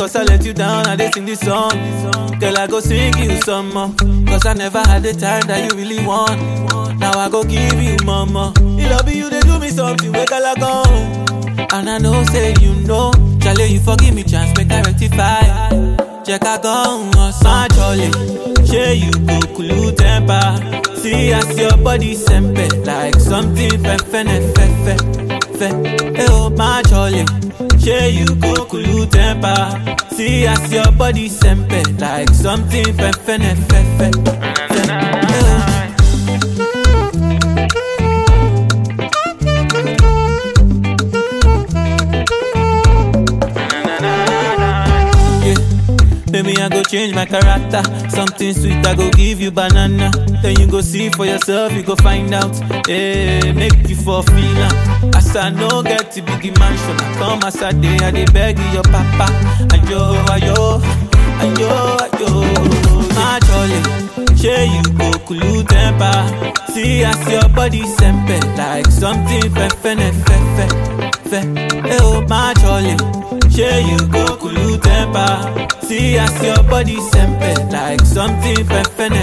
Cause I let you down, I did sing this song. Girl, I go sing you some more. Cause I never had the time that you really want. Now I go give you mama. You love you, they do me something, wake I go. And I know, say you know. Charlie, you forgive me, chance, make I rectify. Check I go on, son, Charlie. Share you go cool temper. See as your body sempe like something fe. Hey, oh, my Charlie. Share you go cool temper. See as your body sempe like something fe. Maybe I go change my character. Something sweet, I go give you banana. Then you go see for yourself, you go find out. Hey, make you for feeling. As I no get to big mansion, I come as a day, I dey beg your papa. Ayo. My Charlie, share you go cool temper. See as your body sempe like something fe. Hey, oh, my Charlie, share you go cool temper. See as your body sempe like something fe.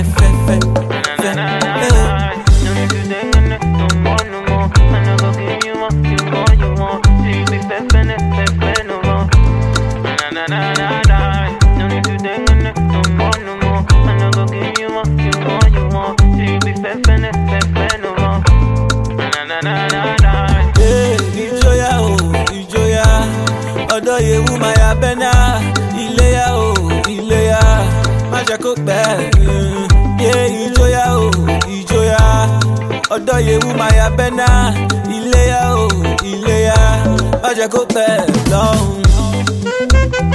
Odo ye wuma ya bena, ileya o, ileya, maja cook bell, yeah, ijoya. Odo ye wuma ya bena, ileya o, ileya, maja cook bell, long.